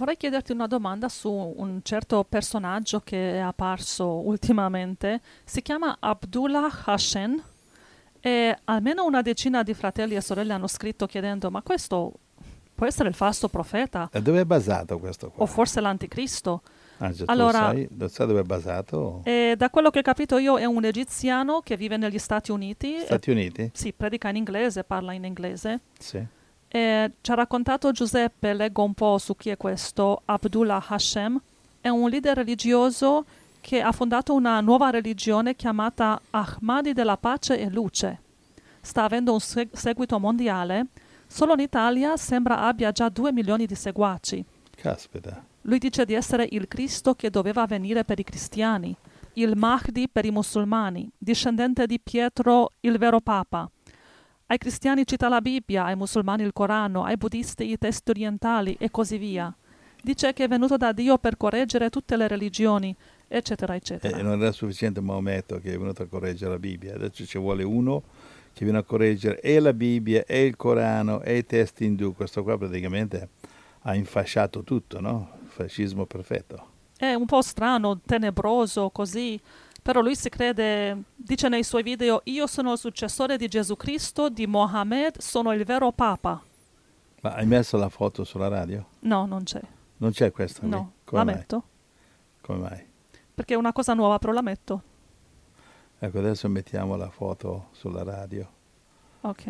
vorrei chiederti una domanda su un certo personaggio che è apparso ultimamente. Si chiama Abdullah Hassan e almeno una decina di fratelli e sorelle hanno scritto chiedendo: ma questo può essere il falso profeta E dove è basato questo o qua? forse l'anticristo? Angelo, tu Allora, lo sai dove è basato? da quello che ho capito io è un egiziano che vive negli Stati Uniti e Stati Uniti? si predica in inglese, parla in inglese. Sì. E ci ha raccontato Giuseppe, leggo un po' su chi è questo, Abdullah Hashem. È un leader religioso che ha fondato una nuova religione chiamata Ahmadi della Pace e Luce. Sta avendo un seguito mondiale. Solo in Italia sembra abbia già 2 milioni di seguaci. Caspita. Lui dice di essere il Cristo che doveva venire per i cristiani, il Mahdi per i musulmani, discendente di Pietro, il vero Papa. Ai cristiani cita la Bibbia, ai musulmani il Corano, ai buddisti i testi orientali e così via. Dice che è venuto da Dio per correggere tutte le religioni, eccetera, eccetera. E non era sufficiente Maometto che è venuto a correggere la Bibbia, adesso ci vuole uno che viene a correggere e la Bibbia e il Corano e i testi indù. Questo qua praticamente ha infasciato tutto, no? Fascismo perfetto. È un po' strano, tenebroso, così, però lui si crede, dice nei suoi video: io sono il successore di Gesù Cristo, di Mohammed, sono il vero Papa. Ma hai messo la foto sulla radio? No, non c'è. Non c'è questa qui? No, Come la mai? metto, Come mai? perché è una cosa nuova, però la metto. Ecco, adesso mettiamo la foto sulla radio. Ok.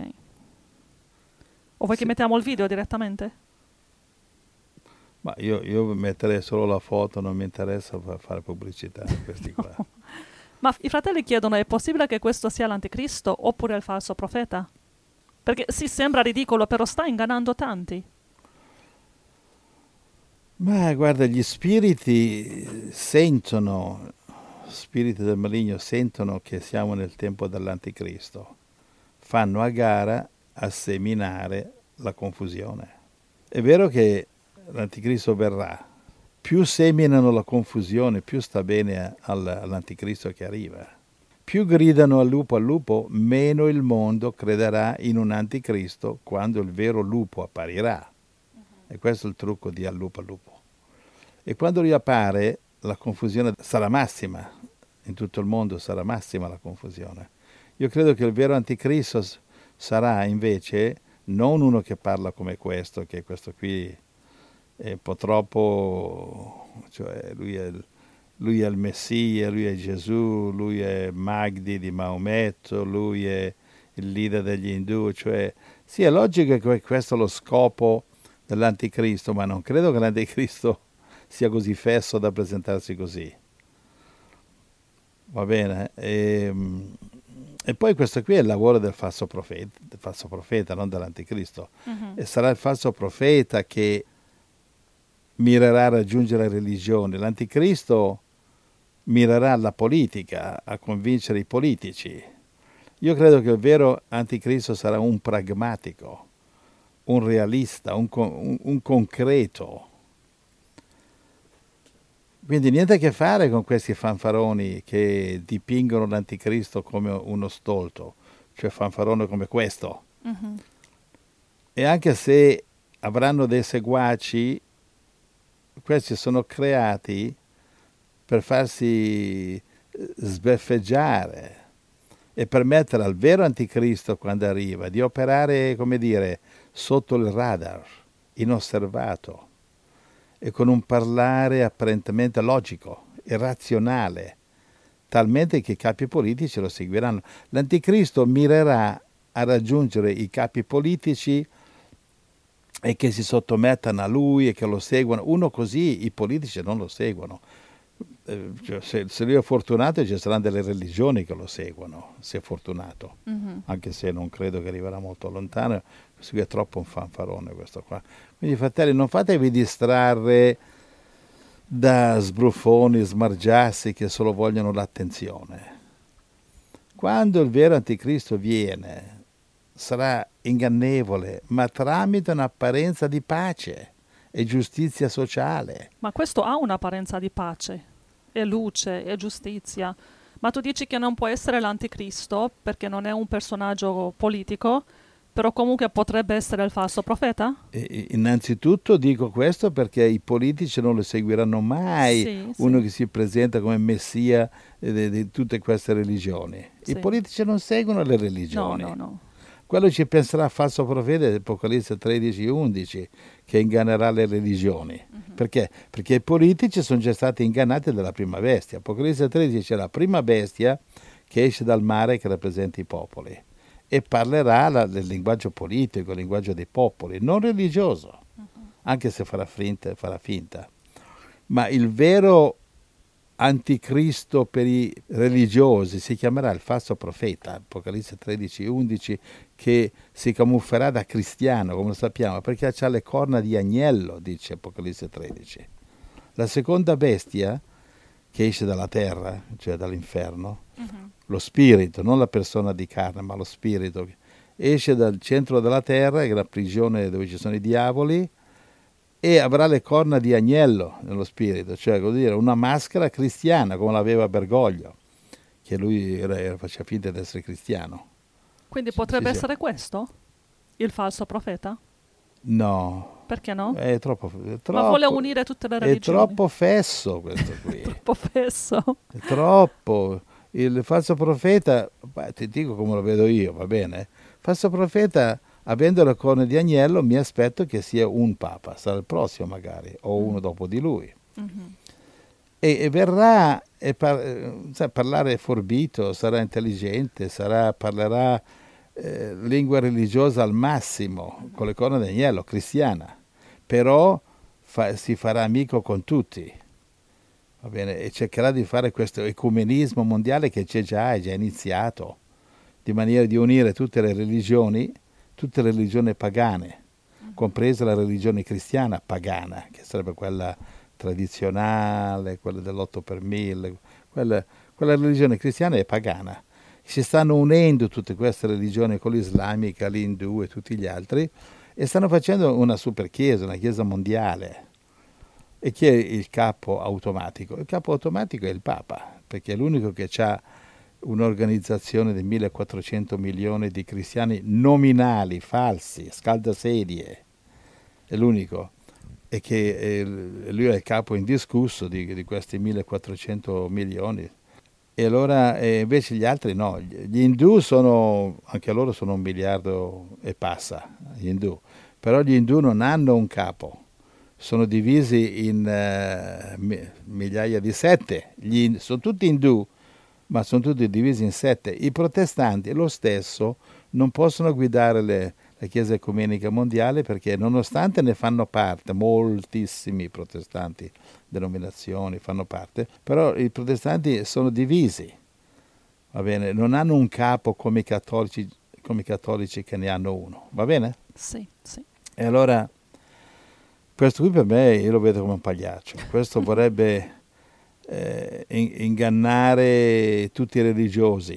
O vuoi che Sì. mettiamo il video direttamente? Ma io metterei solo la foto, non mi interessa fare pubblicità a questi qua. Ma i fratelli chiedono: è possibile che questo sia l'anticristo oppure il falso profeta? Perché sì, sembra ridicolo, però sta ingannando tanti. Ma guarda, gli spiriti sentono, spiriti del maligno sentono che siamo nel tempo dell'anticristo. Fanno a gara a seminare la confusione. È vero che l'anticristo verrà. Più seminano la confusione, più sta bene all'anticristo che arriva. Più gridano al lupo, meno il mondo crederà in un anticristo quando il vero lupo apparirà. E questo è il trucco di al lupo. E quando riappare, la confusione sarà massima. In tutto il mondo sarà massima la confusione. Io credo che il vero anticristo sarà invece non uno che parla come questo, che questo qui è un po' troppo, cioè lui è il Messia, lui è Gesù, lui è Mahdi di Maometto, lui è il leader degli indù, cioè sì, è logico che questo è lo scopo dell'anticristo, ma non credo che l'anticristo sia così fesso da presentarsi così. Va bene? E poi questo qui è il lavoro del falso profeta, non dell'anticristo. Mhm. E sarà il falso profeta che mirerà a raggiungere la religione. L'anticristo mirerà alla politica, a convincere i politici. Io credo che il vero anticristo sarà un pragmatico, un realista, un concreto. Quindi niente a che fare con questi fanfaroni che dipingono l'anticristo come uno stolto, cioè fanfarone come questo. Mhm. E anche se avranno dei seguaci, questi sono creati per farsi sbeffeggiare e permettere al vero anticristo, quando arriva, di operare, come dire, sotto il radar, inosservato e con un parlare apparentemente logico e razionale, talmente che i capi politici lo seguiranno. L'anticristo mirerà a raggiungere i capi politici e che si sottomettano a lui e che lo seguono. Uno così i politici non lo seguono. Cioè, se lui è fortunato ci saranno delle religioni che lo seguono, se è fortunato, Mhm. anche se non credo che arriverà molto lontano. Questo qui è troppo un fanfarone, questo qua. Quindi fratelli, non fatevi distrarre da sbruffoni, smargiassi che solo vogliono l'attenzione. Quando il vero anticristo viene, sarà ingannevole, ma tramite un'apparenza di pace e giustizia sociale. Ma questo ha un'apparenza di pace, e luce, e giustizia. Ma tu dici che non può essere l'anticristo perché non è un personaggio politico, Però comunque potrebbe essere il falso profeta? Innanzitutto dico questo perché i politici non lo seguiranno mai, Sì, uno sì, che si presenta come messia di tutte queste religioni. I sì. politici non seguono le No, religioni. no, no. Quello ci penserà falso profeta di Apocalisse 13:11 che ingannerà le religioni. Perché? Perché i politici sono già stati ingannati dalla prima bestia. Apocalisse 13 c'è la prima bestia che esce dal mare che rappresenta i popoli e parlerà del linguaggio politico, il linguaggio dei popoli, non religioso, anche se farà finta. Ma il vero anticristo per i religiosi si chiamerà il falso profeta, Apocalisse 13:11, che si camufferà da cristiano, come lo sappiamo, perché ha le corna di agnello, dice Apocalisse 13. La seconda bestia, che esce dalla terra, cioè dall'inferno, lo spirito, non la persona di carne, ma lo spirito, esce dal centro della terra, che è la prigione dove ci sono i diavoli, e avrà le corna di agnello nello spirito, cioè vuol dire una maschera cristiana come l'aveva Bergoglio, che lui faceva finta di essere cristiano. Quindi Sì, potrebbe sì. essere questo? Il falso profeta? No, Perché no? è troppo, Ma vuole unire tutte le è religioni. troppo fesso questo qui, Troppo fesso. è troppo. Il falso profeta, ti dico come lo vedo io, va bene? Il falso profeta, avendo le corna di agnello, mi aspetto che sia un papa, sarà il prossimo magari, o uno dopo di lui. E verrà sai, parlare forbito, sarà intelligente, parlerà lingua religiosa al massimo, con le corna d'agnello, cristiana, però si farà amico con tutti, va bene? E cercherà di fare questo ecumenismo mondiale che c'è già, è già iniziato, di maniera di unire tutte le religioni pagane, compresa la religione cristiana pagana, che sarebbe quella tradizionale, quella dell'8 per 1000, quella religione cristiana è pagana. Si stanno unendo tutte queste religioni con l'islamica, l'indù e tutti gli altri e stanno facendo una super chiesa, una chiesa mondiale. E chi è il capo automatico? Il capo automatico è il Papa, perché è l'unico che ha un'organizzazione di 1400 milioni di cristiani nominali, falsi, scaldasedie. È l'unico. E che lui è il capo indiscusso di questi 1400 milioni. E allora invece gli altri no, gli indù anche loro sono 1 miliardo e passa, gli indù, però gli indù non hanno un capo, sono divisi in migliaia di sette, sono tutti indù, ma sono tutti divisi in sette. I protestanti lo stesso non possono guidare la Chiesa Ecumenica Mondiale perché nonostante ne fanno parte, moltissimi protestanti, denominazioni fanno parte, però i protestanti sono divisi, va bene? Non hanno un capo come i cattolici che ne hanno uno, va bene? Sì, sì. E allora questo qui per me io lo vedo come un pagliaccio, questo vorrebbe ingannare tutti i religiosi,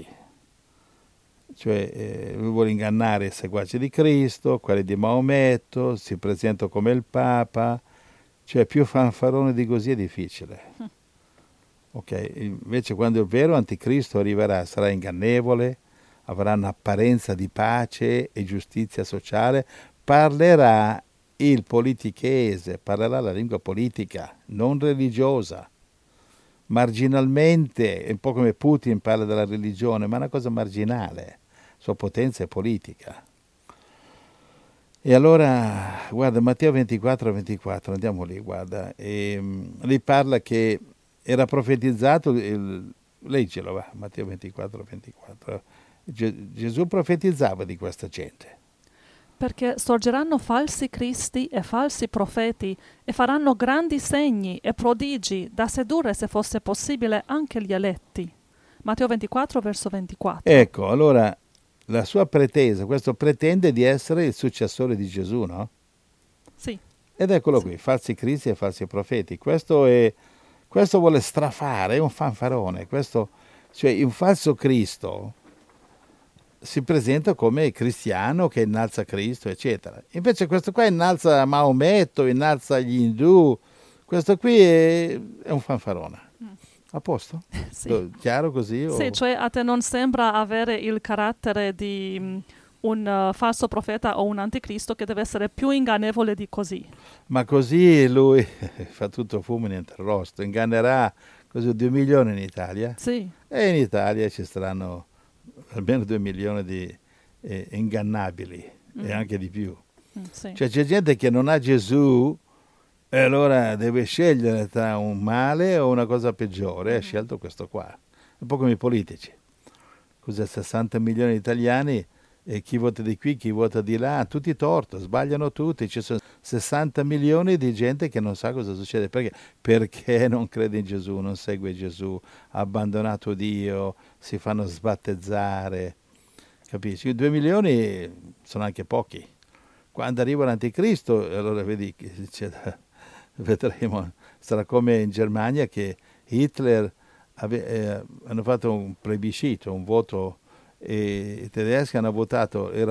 cioè lui vuole ingannare i seguaci di Cristo, quelli di Maometto, si presenta come il Papa, cioè più fanfarone di così è difficile. Ok, invece quando il vero anticristo arriverà sarà ingannevole, avrà un'apparenza di pace e giustizia sociale, parlerà il politichese, parlerà la lingua politica, non religiosa. Marginalmente, un po' come Putin parla della religione, ma è una cosa marginale, sua potenza è politica. E allora, guarda, Matteo 24, andiamo lì, guarda, lì parla che era profetizzato, leggelo, va, Matteo 24. Gesù profetizzava di questa gente. Perché sorgeranno falsi cristi e falsi profeti e faranno grandi segni e prodigi da sedurre, se fosse possibile, anche gli eletti. Matteo 24, verso 24. Ecco, allora la sua pretesa, questo pretende di essere il successore di Gesù, no? Sì. Ed eccolo Sì. qui, falsi cristi e falsi profeti. Questo vuole strafare, è un fanfarone. Cioè un falso Cristo si presenta come cristiano che innalza Cristo, eccetera. Invece questo qua innalza Maometto, innalza gli indù. Questo qui è un fanfarone. A posto? Sì. Chiaro così? Sì, cioè a te non sembra avere il carattere di un falso profeta o un anticristo che deve essere più ingannevole di così. Ma così lui fa tutto fumo e niente arrosto, ingannerà così 2 milioni in Italia Sì. e in Italia ci saranno almeno 2 milioni di ingannabili e anche di più. Sì. Cioè c'è gente che non ha Gesù e allora deve scegliere tra un male o una cosa peggiore, ha scelto questo qua. Un po' come i politici. Cos'è 60 milioni di italiani e chi vota di qui, chi vota di là, tutti torto, sbagliano tutti. Ci sono 60 milioni di gente che non sa cosa succede. Perché? Perché non crede in Gesù, non segue Gesù, ha abbandonato Dio, si fanno sbattezzare. Capisci? 2 milioni sono anche pochi. Quando arriva l'anticristo, allora vedi che vedremo, sarà come in Germania che Hitler hanno fatto un plebiscito, un voto, e i tedeschi hanno votato, era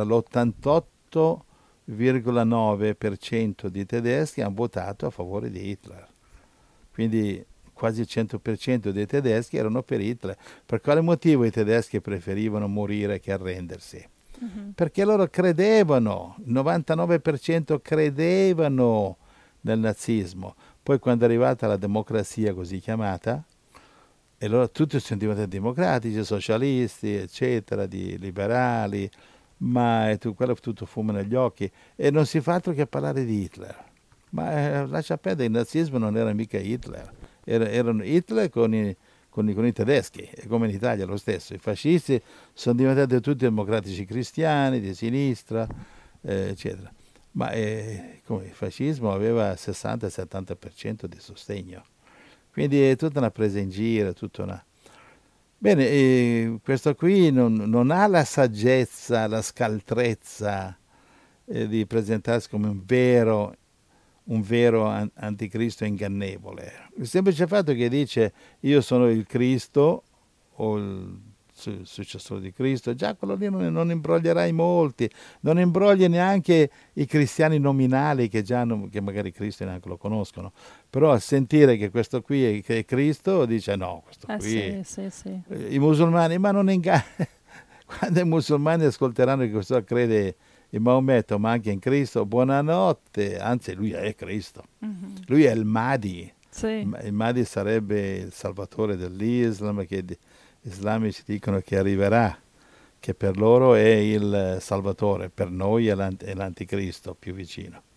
l'88,9% di tedeschi hanno votato a favore di Hitler. Quindi quasi il 100% dei tedeschi erano per Hitler. Per quale motivo i tedeschi preferivano morire che arrendersi? Perché loro credevano, il 99% credevano nel nazismo. Poi quando è arrivata la democrazia così chiamata, e loro tutti sono diventati democratici, socialisti, eccetera, di liberali, ma quello è tutto fumo negli occhi. E non si fa altro che parlare di Hitler. Ma lascia perdere, il nazismo non era mica Hitler, erano Hitler con i tedeschi, e come in Italia lo stesso. I fascisti sono diventati tutti democratici cristiani, di sinistra, eccetera. Ma come il fascismo aveva 60-70% di sostegno. Quindi è tutta una presa in giro, tutta una... Bene, questo qui non ha la saggezza, la scaltrezza di presentarsi come un vero anticristo ingannevole. Il semplice fatto che dice io sono il Cristo o il successore di Cristo, già quello lì non imbroglierai molti, non imbrogli neanche i cristiani nominali che magari Cristo neanche lo conoscono, però a sentire che questo qui è Cristo dice no, questo qui... Sì. I musulmani, ma non inganna. Quando i musulmani ascolteranno che questo crede in Maometto, ma anche in Cristo, buonanotte, anzi lui è Cristo, lui è il Mahdi. Sì. Il Mahdi sarebbe il salvatore dell'Islam, che gli islamici dicono che arriverà, che per loro è il salvatore, per noi è l'anticristo più vicino.